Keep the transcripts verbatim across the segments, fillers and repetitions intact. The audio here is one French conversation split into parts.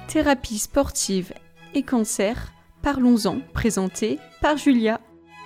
thérapie sportive et cancer, parlons-en, présenté par Julia.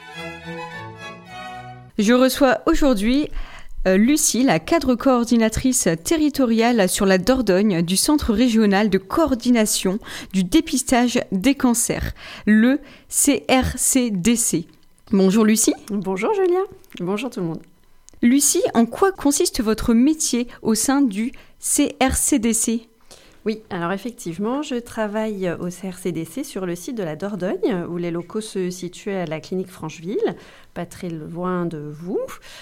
Je reçois aujourd'hui euh, Lucie, la cadre coordinatrice territoriale sur la Dordogne du Centre régional de coordination du dépistage des cancers, le C R C D C. Bonjour Lucie. Bonjour Julia. Bonjour tout le monde. Lucie, en quoi consiste votre métier au sein du C R C D C ? Oui, alors effectivement, je travaille au C R C D C sur le site de la Dordogne, où les locaux se situent à la clinique Francheville, pas très loin de vous.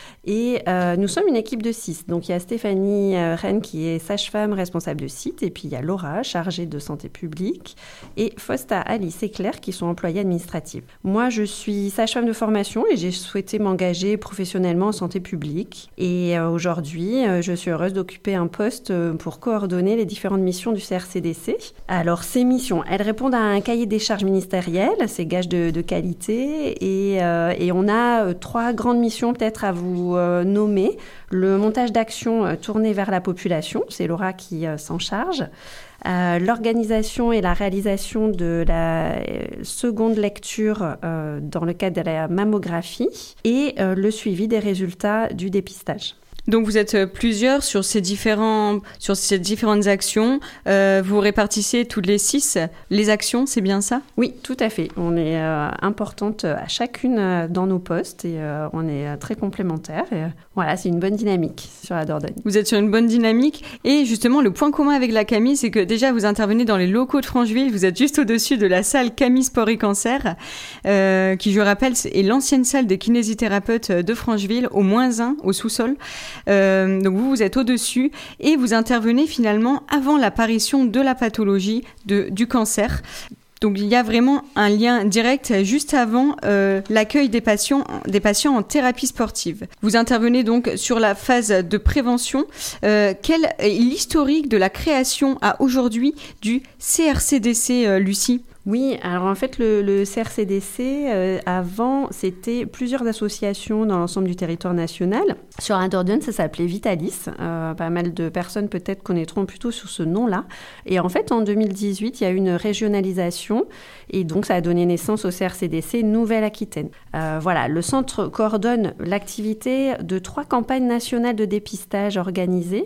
Et euh, nous sommes une équipe de six. Donc il y a Stéphanie euh, Rennes qui est sage-femme responsable de site, et puis il y a Laura, chargée de santé publique, et Fausta, Alice et Claire qui sont employées administratives. Moi, je suis sage-femme de formation et j'ai souhaité m'engager professionnellement en santé publique. Et euh, aujourd'hui, euh, je suis heureuse d'occuper un poste euh, pour coordonner les différentes missions du C R C D C. Alors, ces missions, elles répondent à un cahier des charges ministériel, c'est gage de, de qualité, et, euh, et on a euh, trois grandes missions peut-être à vous euh, nommer. Le montage d'actions euh, tourné vers la population, c'est Laura qui euh, s'en charge. Euh, l'organisation et la réalisation de la euh, seconde lecture euh, dans le cadre de la mammographie et euh, le suivi des résultats du dépistage. Donc vous êtes plusieurs sur ces, différents, sur ces différentes actions. Euh, vous répartissez toutes les six les actions, c'est bien ça ? Oui, tout à fait. On est euh, importante à chacune euh, dans nos postes et euh, on est euh, très complémentaires. Et, euh, voilà, c'est une bonne dynamique sur la Dordogne. Vous êtes sur une bonne dynamique et justement le point commun avec la Camille, c'est que déjà vous intervenez dans les locaux de Francheville. Vous êtes juste au-dessus de la salle Camille Sport et Cancer, euh, qui je rappelle est l'ancienne salle des kinésithérapeutes de Francheville, au moins un, au sous-sol. Euh, donc vous, vous êtes au-dessus et vous intervenez finalement avant l'apparition de la pathologie de, du cancer. Donc il y a vraiment un lien direct juste avant euh, l'accueil des patients, des patients en thérapie sportive. Vous intervenez donc sur la phase de prévention. Euh, quel est l'historique de la création à aujourd'hui du C R C D C, euh, Lucie ? Oui, alors en fait, le, le C R C D C, euh, avant, c'était plusieurs associations dans l'ensemble du territoire national. Sur la Dordogne, ça s'appelait Vitalis. Euh, pas mal de personnes peut-être connaîtront plutôt sur ce nom-là. Et en fait, en deux mille dix-huit, il y a eu une régionalisation et donc ça a donné naissance au C R C D C Nouvelle-Aquitaine. Euh, voilà, le centre coordonne l'activité de trois campagnes nationales de dépistage organisées.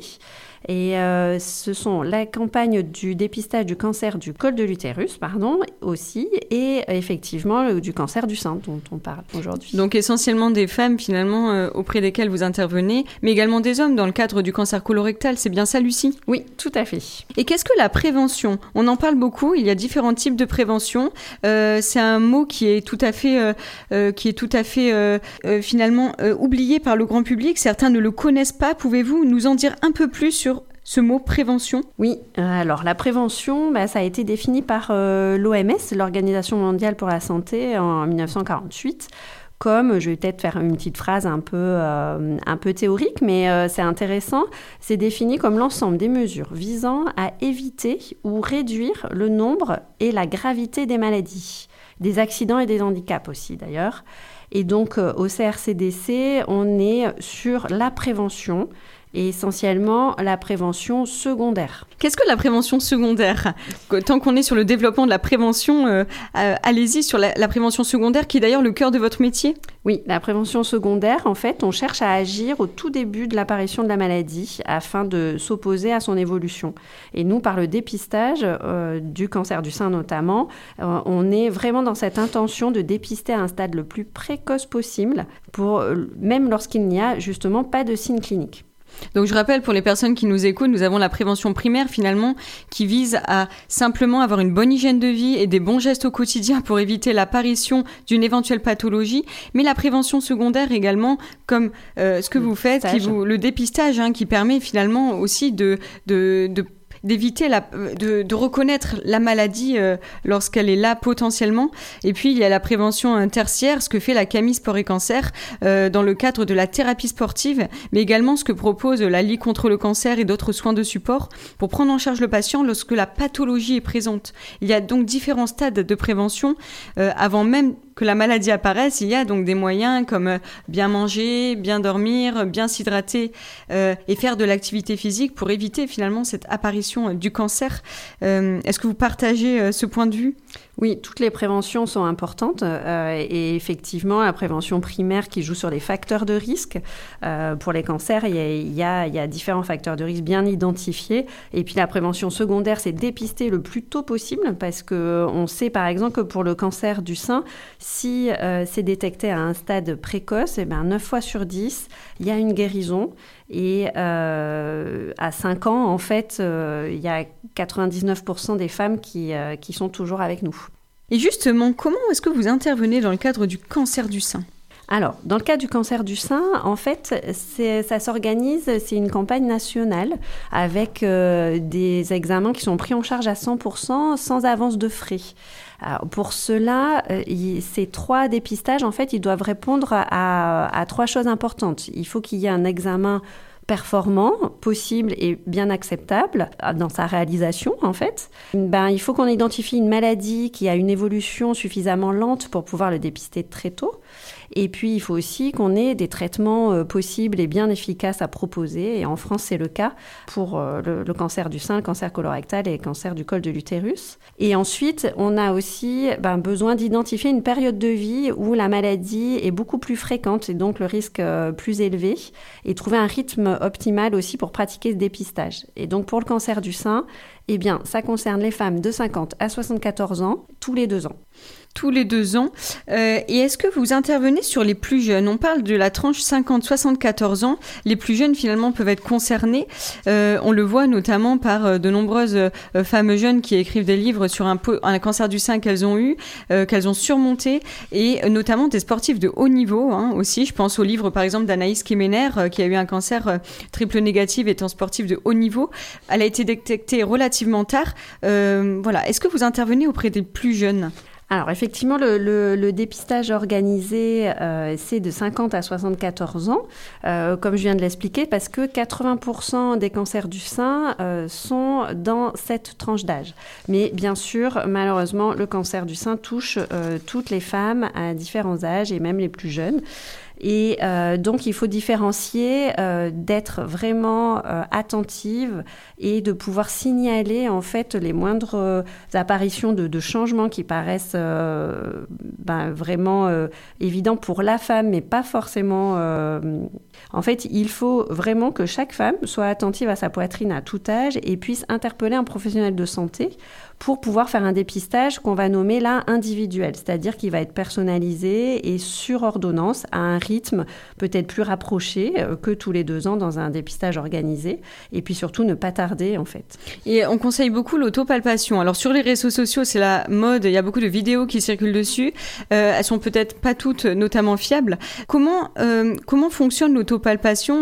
Et euh, ce sont la campagne du dépistage du cancer du col de l'utérus, pardon, aussi, et effectivement du cancer du sein dont on parle aujourd'hui. Donc essentiellement des femmes finalement euh, auprès desquelles vous intervenez, mais également des hommes dans le cadre du cancer colorectal, c'est bien ça Lucie ? Oui, tout à fait. Et qu'est-ce que la prévention ? On en parle beaucoup, il y a différents types de prévention. Euh, c'est un mot qui est tout à fait, euh, euh, qui est tout à fait euh, euh, finalement euh, oublié par le grand public. Certains ne le connaissent pas. Pouvez-vous nous en dire un peu plus sur ce mot prévention ? Oui, euh, alors la prévention, bah, ça a été défini par euh, l'O M S, l'Organisation mondiale pour la santé, en dix-neuf cent quarante-huit. Comme, je vais peut-être faire une petite phrase un peu, euh, un peu théorique, mais euh, c'est intéressant, c'est défini comme l'ensemble des mesures visant à éviter ou réduire le nombre et la gravité des maladies, des accidents et des handicaps aussi d'ailleurs. Et donc euh, au C R C D C, on est sur la prévention, et essentiellement la prévention secondaire. Qu'est-ce que la prévention secondaire ? Tant qu'on est sur le développement de la prévention, euh, euh, allez-y sur la, la prévention secondaire, qui est d'ailleurs le cœur de votre métier. Oui, la prévention secondaire, en fait, on cherche à agir au tout début de l'apparition de la maladie afin de s'opposer à son évolution. Et nous, par le dépistage euh, du cancer du sein notamment, euh, on est vraiment dans cette intention de dépister à un stade le plus précoce possible, pour, euh, même lorsqu'il n'y a justement pas de signes cliniques. Donc je rappelle pour les personnes qui nous écoutent, nous avons la prévention primaire finalement qui vise à simplement avoir une bonne hygiène de vie et des bons gestes au quotidien pour éviter l'apparition d'une éventuelle pathologie. Mais la prévention secondaire également, comme euh, ce que vous faites, qui vous, le dépistage hein, qui permet finalement aussi de... de, de d'éviter la, de, de reconnaître la maladie euh, lorsqu'elle est là potentiellement. Et puis, il y a la prévention tertiaire, ce que fait la Camille Sport et Cancer euh, dans le cadre de la thérapie sportive, mais également ce que propose la Ligue contre le cancer et d'autres soins de support pour prendre en charge le patient lorsque la pathologie est présente. Il y a donc différents stades de prévention euh, avant même que la maladie apparaisse, il y a donc des moyens comme euh, bien manger, bien dormir, bien s'hydrater euh, et faire de l'activité physique pour éviter finalement cette apparition euh, du cancer. Euh, est-ce que vous partagez euh, ce point de vue ? Oui, toutes les préventions sont importantes euh, et effectivement, la prévention primaire qui joue sur les facteurs de risque. Euh, pour les cancers, il y, a, il, y a, il y a différents facteurs de risque bien identifiés. Et puis la prévention secondaire, c'est dépister le plus tôt possible parce qu'on sait par exemple que pour le cancer du sein, si euh, c'est détecté à un stade précoce, eh ben, neuf fois sur dix, il y a une guérison. Et euh, à cinq ans, en fait, euh, il y a quatre-vingt-dix-neuf pour cent des femmes qui, euh, qui sont toujours avec nous. Et justement, comment est-ce que vous intervenez dans le cadre du cancer du sein ? Alors, dans le cas du cancer du sein, en fait, c'est, ça s'organise, c'est une campagne nationale avec euh, des examens qui sont pris en charge à cent pour cent sans avance de frais. Alors, pour cela, euh, il, ces trois dépistages, en fait, ils doivent répondre à, à trois choses importantes. Il faut qu'il y ait un examen performant, possible et bien acceptable dans sa réalisation, en fait. Ben, il faut qu'on identifie une maladie qui a une évolution suffisamment lente pour pouvoir le dépister très tôt. Et puis, il faut aussi qu'on ait des traitements euh, possibles et bien efficaces à proposer. Et en France, c'est le cas pour euh, le, le cancer du sein, le cancer colorectal et le cancer du col de l'utérus. Et ensuite, on a aussi ben, besoin d'identifier une période de vie où la maladie est beaucoup plus fréquente et donc le risque euh, plus élevé. Et trouver un rythme optimal aussi pour pratiquer ce dépistage. Et donc, pour le cancer du sein, eh bien, ça concerne les femmes de cinquante à soixante-quatorze ans, tous les deux ans. Tous les deux ans. Euh, et est-ce que vous intervenez sur les plus jeunes ? On parle de la tranche cinquante à soixante-quatorze ans. Les plus jeunes, finalement, peuvent être concernés. Euh, on le voit notamment par euh, de nombreuses euh, femmes jeunes qui écrivent des livres sur un, po- un cancer du sein qu'elles ont eu, euh, qu'elles ont surmonté, et euh, notamment des sportifs de haut niveau hein, aussi. Je pense au livre, par exemple, d'Anaïs Kemener, euh, qui a eu un cancer euh, triple négatif étant sportif de haut niveau. Elle a été détectée relativement tard. Euh, voilà. Est-ce que vous intervenez auprès des plus jeunes ? Alors effectivement, le, le, le dépistage organisé, euh, c'est de cinquante à soixante-quatorze ans, euh, comme je viens de l'expliquer, parce que quatre-vingts pour cent des cancers du sein euh, sont dans cette tranche d'âge. Mais bien sûr, malheureusement, le cancer du sein touche euh, toutes les femmes à différents âges et même les plus jeunes. Et euh, donc, il faut différencier euh, d'être vraiment euh, attentive et de pouvoir signaler en fait les moindres euh, apparitions de, de changements qui paraissent euh, ben, vraiment euh, évidents pour la femme, mais pas forcément... Euh... En fait, il faut vraiment que chaque femme soit attentive à sa poitrine à tout âge et puisse interpeller un professionnel de santé pour pouvoir faire un dépistage qu'on va nommer là individuel, c'est-à-dire qu'il va être personnalisé et sur ordonnance à un rythme peut-être plus rapproché que tous les deux ans dans un dépistage organisé, et puis surtout ne pas tarder en fait. Et on conseille beaucoup l'autopalpation. Alors sur les réseaux sociaux, c'est la mode, il y a beaucoup de vidéos qui circulent dessus, euh, elles sont peut-être pas toutes notamment fiables. Comment, euh, comment fonctionne l'autopalpation ?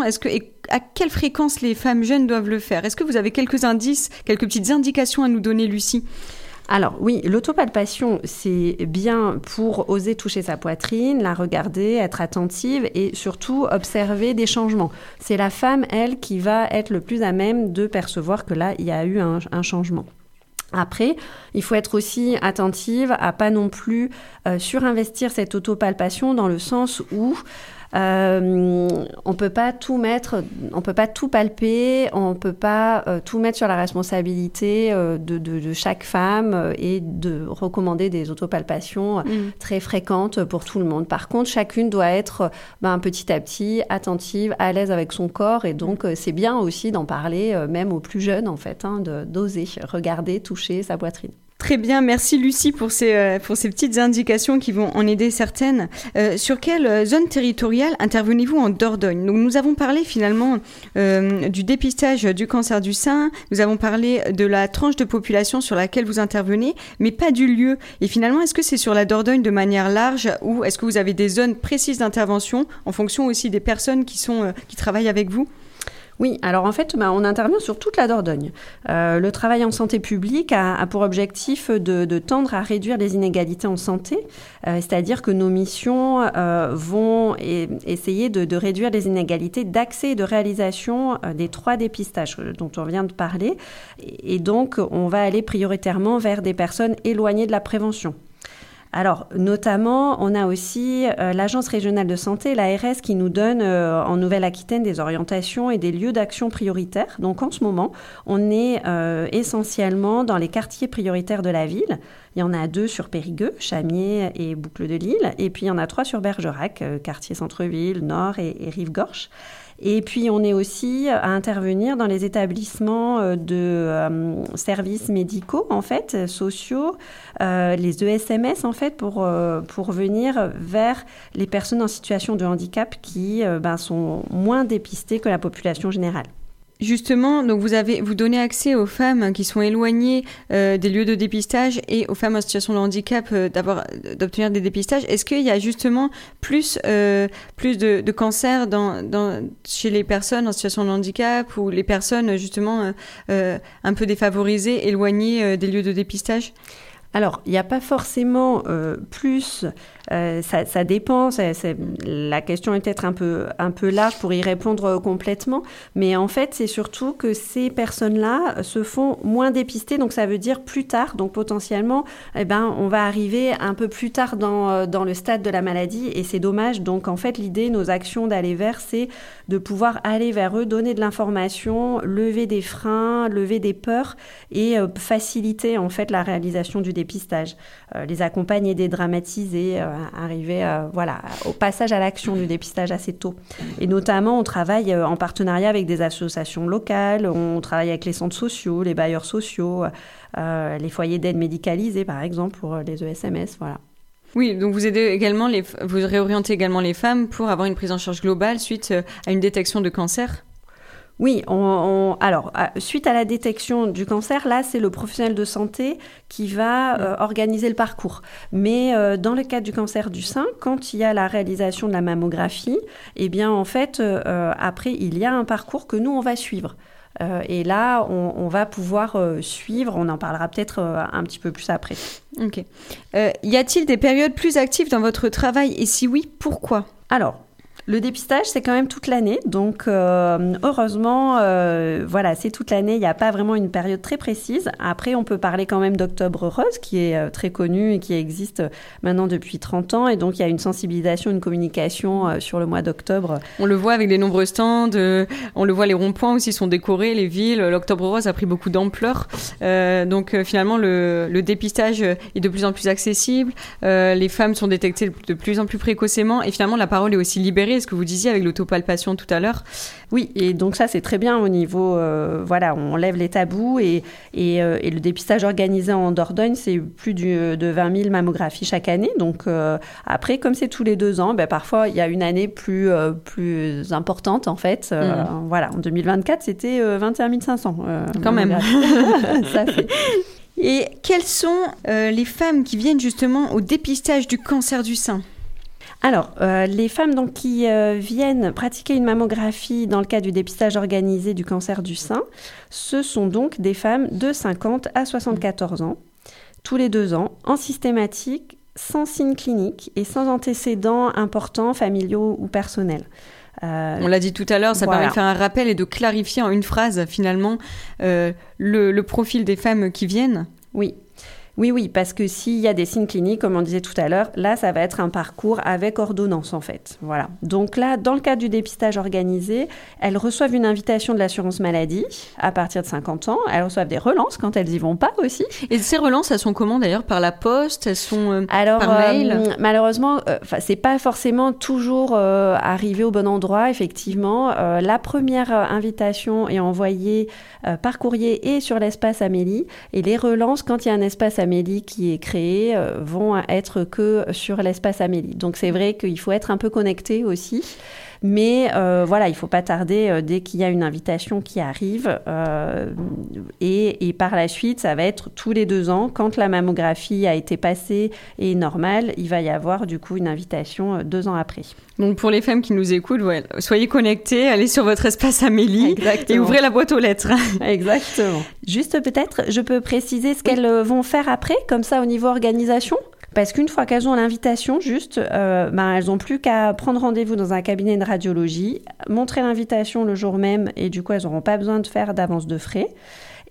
Est-ce que, et à quelle fréquence les femmes jeunes doivent le faire ? Est-ce que vous avez quelques indices, quelques petites indications à nous donner, Lucie ? Alors oui, l'autopalpation, c'est bien pour oser toucher sa poitrine, la regarder, être attentive et surtout observer des changements. C'est la femme, elle, qui va être le plus à même de percevoir que là, il y a eu un, un changement. Après, il faut être aussi attentive à pas non plus euh, surinvestir cette autopalpation dans le sens où Euh, on peut pas tout mettre, on peut pas tout palper, on peut pas euh, tout mettre sur la responsabilité euh, de, de, de chaque femme euh, et de recommander des autopalpations mmh. très fréquentes pour tout le monde. Par contre, chacune doit être ben, petit à petit attentive, à l'aise avec son corps et donc euh, c'est bien aussi d'en parler, euh, même aux plus jeunes en fait, hein, de, d'oser regarder, toucher sa poitrine. Très bien, merci Lucie pour ces, euh, pour ces petites indications qui vont en aider certaines. Euh, sur quelle zone territoriale intervenez-vous en Dordogne ? Donc, nous avons parlé finalement euh, du dépistage du cancer du sein, nous avons parlé de la tranche de population sur laquelle vous intervenez, mais pas du lieu. Et finalement, est-ce que c'est sur la Dordogne de manière large ou est-ce que vous avez des zones précises d'intervention en fonction aussi des personnes qui, sont, euh, qui travaillent avec vous ? Oui, alors en fait, bah, on intervient sur toute la Dordogne. Euh, le travail en santé publique a, a pour objectif de, de tendre à réduire les inégalités en santé, euh, c'est-à-dire que nos missions euh, vont e- essayer de, de réduire les inégalités d'accès et de réalisation euh, des trois dépistages dont on vient de parler. Et, et donc, on va aller prioritairement vers des personnes éloignées de la prévention. Alors, notamment, on a aussi euh, l'Agence régionale de santé, l'A R S, qui nous donne euh, en Nouvelle-Aquitaine des orientations et des lieux d'action prioritaires. Donc, en ce moment, on est euh, essentiellement dans les quartiers prioritaires de la ville. Il y en a deux sur Périgueux, Chamiers et Boucle de Lille. Et puis, il y en a trois sur Bergerac, euh, quartier centre-ville, Nord et, et Rive-Gorge. Et puis, on est aussi à intervenir dans les établissements de euh, services médicaux, en fait, sociaux, euh, les E S M S, en fait, pour, euh, pour venir vers les personnes en situation de handicap qui euh, ben, sont moins dépistées que la population générale. Justement, donc vous avez vous donnez accès aux femmes qui sont éloignées euh, des lieux de dépistage et aux femmes en situation de handicap euh, d'avoir d'obtenir des dépistages. Est-ce qu'il y a justement plus euh, plus de, de cancers dans, dans chez les personnes en situation de handicap ou les personnes justement euh, euh, un peu défavorisées, éloignées euh, des lieux de dépistage? Alors, il n'y a pas forcément euh, plus, euh, ça, ça dépend, c'est, c'est, la question est peut-être un peu, un peu large pour y répondre complètement, mais en fait, c'est surtout que ces personnes-là se font moins dépister, donc ça veut dire plus tard, donc potentiellement, eh ben, on va arriver un peu plus tard dans, dans le stade de la maladie, et c'est dommage. Donc, en fait, l'idée, nos actions d'aller vers, c'est de pouvoir aller vers eux, donner de l'information, lever des freins, lever des peurs, et euh, faciliter, en fait, la réalisation du dépistage. dépistage, euh, les accompagner, dédramatiser, euh, arriver euh, voilà, au passage à l'action du dépistage assez tôt. Et notamment, on travaille euh, en partenariat avec des associations locales, on travaille avec les centres sociaux, les bailleurs sociaux, euh, les foyers d'aide médicalisés, par exemple, pour les E S M S, voilà. Oui, donc vous aidez également les, vous réorientez également les femmes pour avoir une prise en charge globale suite à une détection de cancer? Oui, on, on, alors, suite à la détection du cancer, là, c'est le professionnel de santé qui va euh, organiser le parcours. Mais euh, dans le cadre du cancer du sein, quand il y a la réalisation de la mammographie, eh bien, en fait, euh, après, il y a un parcours que nous, on va suivre. Euh, et là, on, on va pouvoir euh, suivre, on en parlera peut-être euh, un petit peu plus après. Ok. Euh, y a-t-il des périodes plus actives dans votre travail? Et si oui, pourquoi? Alors, le dépistage, c'est quand même toute l'année. Donc, euh, heureusement, euh, voilà, c'est toute l'année. Il n'y a pas vraiment une période très précise. Après, on peut parler quand même d'Octobre Rose, qui est euh, très connu et qui existe maintenant depuis trente ans. Et donc, il y a une sensibilisation, une communication euh, sur le mois d'octobre. On le voit avec les nombreux stands. Euh, on le voit, les ronds-points aussi sont décorés, les villes. L'Octobre Rose a pris beaucoup d'ampleur. Euh, donc, euh, finalement, le, le dépistage est de plus en plus accessible. Euh, les femmes sont détectées de plus en plus précocement. Et finalement, la parole est aussi libérée. Ce que vous disiez avec l'autopalpation tout à l'heure. Oui, et donc ça, c'est très bien au niveau, euh, voilà, on lève les tabous et, et, euh, et le dépistage organisé en Dordogne, c'est plus du, de vingt mille mammographies chaque année. Donc euh, après, comme c'est tous les deux ans, ben, parfois, il y a une année plus, euh, plus importante, en fait. Euh, mmh. Voilà, en deux mille vingt-quatre, c'était euh, vingt et un mille cinq cents. Euh, Quand même. Ça fait... Et quelles sont euh, les femmes qui viennent justement au dépistage du cancer du sein ? Alors, euh, les femmes donc, qui euh, viennent pratiquer une mammographie dans le cadre du dépistage organisé du cancer du sein, ce sont donc des femmes de cinquante à soixante-quatorze ans, tous les deux ans, en systématique, sans signes cliniques et sans antécédents importants, familiaux ou personnels. Euh, On l'a dit tout à l'heure, ça voilà. permet de faire un rappel et de clarifier en une phrase, finalement, euh, le, le profil des femmes qui viennent. Oui. Oui, oui, parce que s'il y a des signes cliniques, comme on disait tout à l'heure, là, ça va être un parcours avec ordonnance, en fait. Voilà. Donc là, dans le cadre du dépistage organisé, elles reçoivent une invitation de l'assurance maladie à partir de cinquante ans. Elles reçoivent des relances quand elles y vont pas aussi. Et ces relances, elles sont comment d'ailleurs? Par la poste? Elles sont euh, Alors, par mail euh, malheureusement, euh, c'est pas forcément toujours euh, arrivé au bon endroit, effectivement. Euh, la première invitation est envoyée euh, par courrier et sur l'espace Amélie. Et les relances, quand il y a un espace Amélie qui est créé, euh, vont être que sur l'espace Amélie. Donc c'est vrai qu'il faut être un peu connecté aussi. Mais euh, voilà, il ne faut pas tarder euh, dès qu'il y a une invitation qui arrive. Euh, et, et par la suite, ça va être tous les deux ans. Quand la mammographie a été passée et est normale, il va y avoir du coup une invitation euh, deux ans après. Donc pour les femmes qui nous écoutent, ouais, soyez connectés, allez sur votre espace Amélie. Exactement. Et ouvrez la boîte aux lettres. Exactement. Juste peut-être, je peux préciser ce qu'elles vont faire après, comme ça au niveau organisation ? Parce qu'une fois qu'elles ont l'invitation, juste, euh, ben, elles n'ont plus qu'à prendre rendez-vous dans un cabinet de radiologie, montrer l'invitation le jour même et du coup, elles n'auront pas besoin de faire d'avance de frais.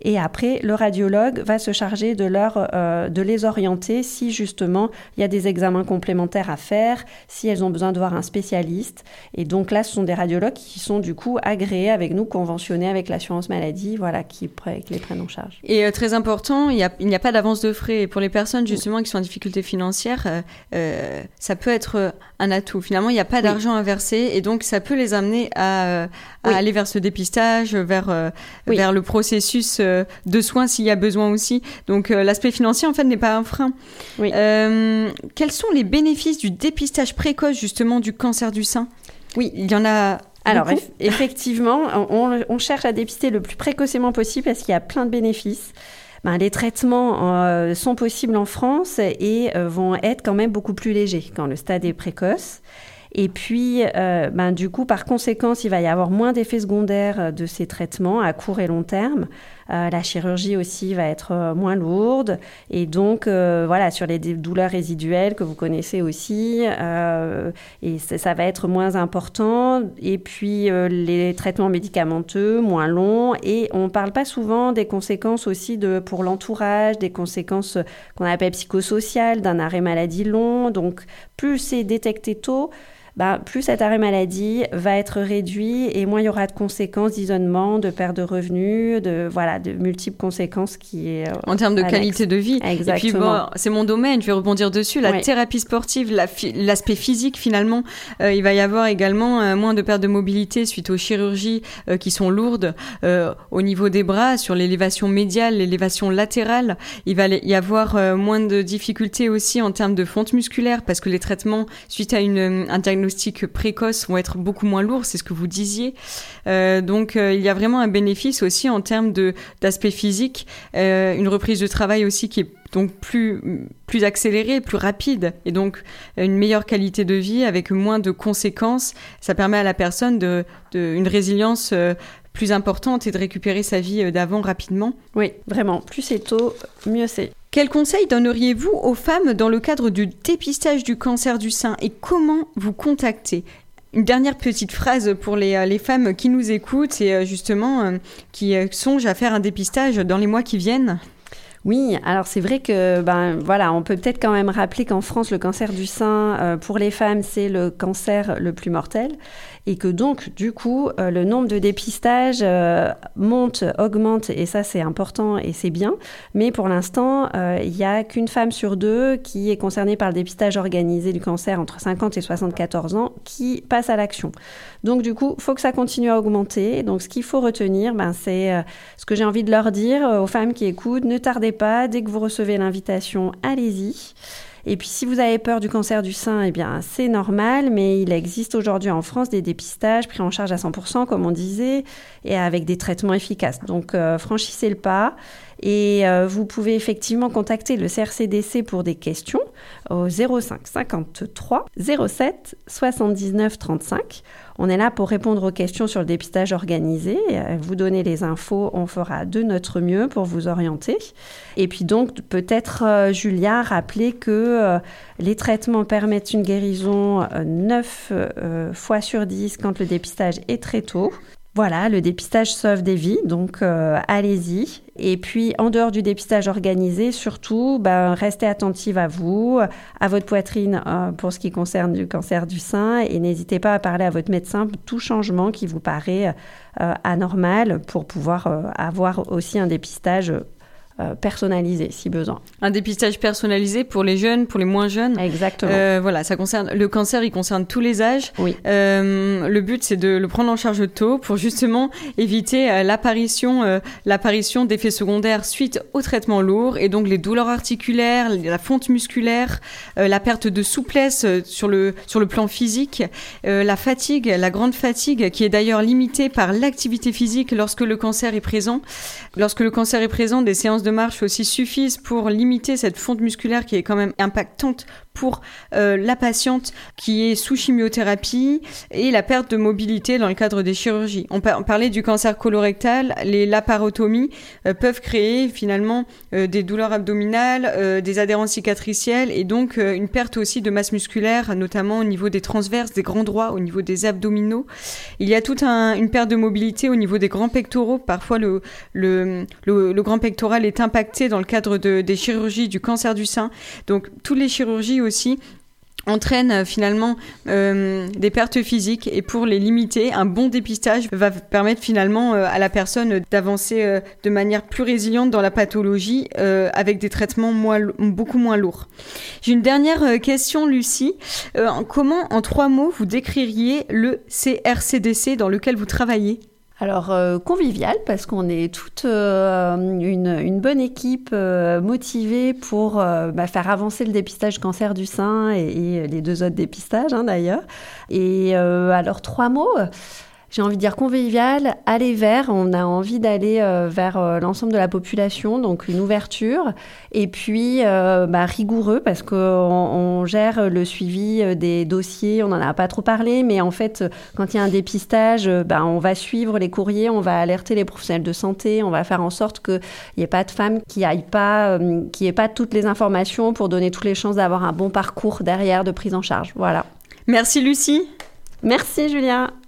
Et après, le radiologue va se charger de, leur, euh, de les orienter si justement il y a des examens complémentaires à faire, si elles ont besoin de voir un spécialiste. Et donc là, ce sont des radiologues qui sont du coup agréés avec nous, conventionnés avec l'assurance maladie, voilà, qui, qui les prennent en charge. Et euh, très important, il n'y a, il n'y a pas d'avance de frais. Et pour les personnes justement qui sont en difficulté financière, euh, euh, ça peut être un atout. Finalement, il n'y a pas d'argent oui. à verser et donc ça peut les amener à, à oui. aller vers ce dépistage, vers, euh, oui. vers le processus euh, de soins s'il y a besoin aussi. Donc euh, l'aspect financier, en fait, n'est pas un frein. Oui. Euh, quels sont les bénéfices du dépistage précoce justement du cancer du sein ? Oui, il y en a... Alors, eff- effectivement, on, on cherche à dépister le plus précocement possible parce qu'il y a plein de bénéfices. Ben, les traitements euh, sont possibles en France et euh, vont être quand même beaucoup plus légers quand le stade est précoce. Et puis, euh, ben, du coup, par conséquent, il va y avoir moins d'effets secondaires de ces traitements à court et long terme. Euh, la chirurgie aussi va être euh, moins lourde. Et donc, euh, voilà, sur les douleurs résiduelles que vous connaissez aussi, euh, et ça, ça va être moins important. Et puis, euh, les traitements médicamenteux, moins longs. Et on ne parle pas souvent des conséquences aussi de, pour l'entourage, des conséquences qu'on appelle psychosociales d'un arrêt maladie long. Donc, plus c'est détecté tôt, bah, plus cet arrêt maladie va être réduit et moins il y aura de conséquences d'isolement, de perte de revenus, de, voilà, de multiples conséquences qui est euh, en termes de annexe. Qualité de vie. Exactement. Et puis bon, c'est mon domaine, je vais rebondir dessus. La oui. thérapie sportive, la fi- l'aspect physique finalement, euh, il va y avoir également euh, moins de perte de mobilité suite aux chirurgies euh, qui sont lourdes euh, au niveau des bras, sur l'élévation médiale, l'élévation latérale. Il va y avoir euh, moins de difficultés aussi en termes de fonte musculaire parce que les traitements suite à une, un diagnostic précoces vont être beaucoup moins lourds, c'est ce que vous disiez. Euh, donc, euh, il y a vraiment un bénéfice aussi en termes de, d'aspect physique, euh, une reprise de travail aussi qui est donc plus, plus accélérée, plus rapide, et donc une meilleure qualité de vie avec moins de conséquences. Ça permet à la personne de, de une résilience euh, plus importante et de récupérer sa vie d'avant rapidement. Oui, vraiment. Plus c'est tôt, mieux c'est. Quels conseils donneriez-vous aux femmes dans le cadre du dépistage du cancer du sein et comment vous contacter ? Une dernière petite phrase pour les, les femmes qui nous écoutent et justement euh, qui songent à faire un dépistage dans les mois qui viennent. Oui, alors c'est vrai que ben voilà, on peut peut-être quand même rappeler qu'en France, le cancer du sein euh, pour les femmes, c'est le cancer le plus mortel et que donc du coup, euh, le nombre de dépistages euh, monte, augmente et ça c'est important et c'est bien. Mais pour l'instant, euh, il y a qu'une femme sur deux qui est concernée par le dépistage organisé du cancer entre cinquante et soixante-quatorze ans qui passe à l'action. Donc du coup, faut que ça continue à augmenter. Donc ce qu'il faut retenir, ben c'est euh, ce que j'ai envie de leur dire euh, aux femmes qui écoutent, ne tardez pas, dès que vous recevez l'invitation, allez-y. Et puis, si vous avez peur du cancer du sein, eh bien, c'est normal, mais il existe aujourd'hui en France des dépistages pris en charge à cent pour cent, comme on disait, et avec des traitements efficaces. Donc, euh, franchissez le pas. Et euh, vous pouvez effectivement contacter le C R C D C pour des questions au zéro cinq cinquante-trois zéro sept soixante-dix-neuf trente-cinq. On est là pour répondre aux questions sur le dépistage organisé. Vous donnez les infos, on fera de notre mieux pour vous orienter. Et puis donc, peut-être, euh, Julia, rappeler que euh, les traitements permettent une guérison euh, neuf euh, fois sur dix quand le dépistage est très tôt. Voilà, le dépistage sauve des vies, donc euh, allez-y. Et puis, en dehors du dépistage organisé, surtout, ben, restez attentive à vous, à votre poitrine euh, pour ce qui concerne le cancer du sein et n'hésitez pas à parler à votre médecin de tout changement qui vous paraît euh, anormal pour pouvoir euh, avoir aussi un dépistage Euh, personnalisé si besoin. Un dépistage personnalisé pour les jeunes, pour les moins jeunes. Exactement. Euh, voilà, ça concerne le cancer, il concerne tous les âges. Oui. Euh, le but c'est de le prendre en charge tôt pour justement éviter euh, l'apparition, euh, l'apparition d'effets secondaires suite au traitement lourd et donc les douleurs articulaires, la fonte musculaire, euh, la perte de souplesse euh, sur le sur le plan physique, euh, la fatigue, la grande fatigue qui est d'ailleurs limitée par l'activité physique lorsque le cancer est présent. Lorsque le cancer est présent, des séances de marche aussi suffisent pour limiter cette fonte musculaire qui est quand même impactante pour euh, la patiente qui est sous chimiothérapie et la perte de mobilité dans le cadre des chirurgies. On, par- on parlait du cancer colorectal, les laparotomies euh, peuvent créer finalement euh, des douleurs abdominales, euh, des adhérences cicatricielles et donc euh, une perte aussi de masse musculaire, notamment au niveau des transverses, des grands droits, au niveau des abdominaux. Il y a toute un, une perte de mobilité au niveau des grands pectoraux. Parfois, le, le, le, le grand pectoral est impacté dans le cadre de, des chirurgies du cancer du sein. Donc, toutes les chirurgies aussi entraînent euh, finalement euh, des pertes physiques et pour les limiter, un bon dépistage va permettre finalement euh, à la personne d'avancer euh, de manière plus résiliente dans la pathologie euh, avec des traitements moins, beaucoup moins lourds. J'ai une dernière euh, question, Lucie. Euh, comment, en trois mots, vous décririez le C R C D C dans lequel vous travaillez ? Alors, euh, convivial, parce qu'on est toute euh, une, une bonne équipe euh, motivée pour euh, bah, faire avancer le dépistage cancer du sein et, et les deux autres dépistages, hein, d'ailleurs. Et euh, alors, trois mots, j'ai envie de dire convivial, aller vers, on a envie d'aller euh, vers euh, l'ensemble de la population, donc une ouverture. Et puis, euh, bah, rigoureux, parce qu'on on gère le suivi des dossiers, on n'en a pas trop parlé, mais en fait, quand il y a un dépistage, bah, on va suivre les courriers, on va alerter les professionnels de santé, on va faire en sorte qu'il n'y ait pas de femmes qui aillent pas, euh, qui n'aient pas toutes les informations pour donner toutes les chances d'avoir un bon parcours derrière de prise en charge. Voilà. Merci Lucie. Merci Julien.